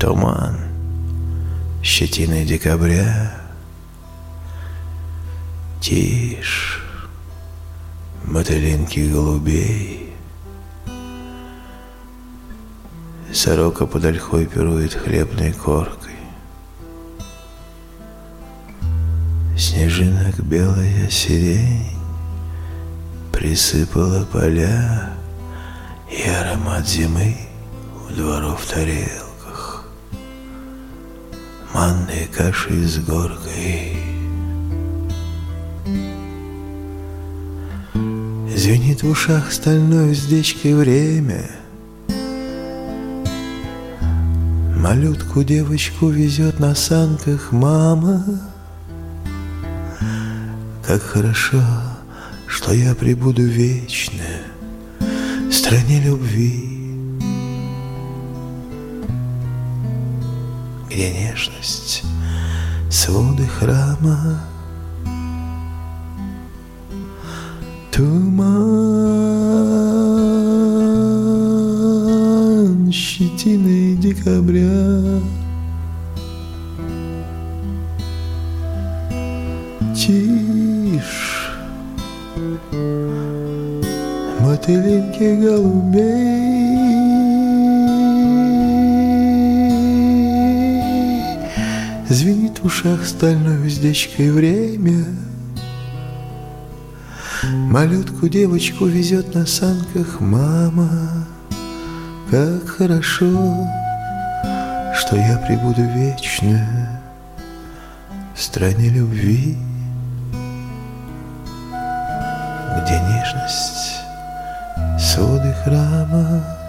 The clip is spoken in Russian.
Туман щетиной декабря. Тишь, мотылинки голубей. Сорока под ольхой пирует хлебной коркой. Снежинок белая сирень присыпала поля, и аромат зимы у дворов в тарелках, манной кашей с горкой. Звенит в ушах стальной уздечкой время. Малютку девочку везет на санках мама. Как хорошо, что я пребуду вечно в стране любви, где нежность, своды храма. Туман щетиной декабря. Тишь, мотылинки голубей. Звенит в ушах стальной уздечкой время. Малютку девочку везет на санках мама. Как хорошо, что я пребуду вечно в стране любви, где нежность, своды храма.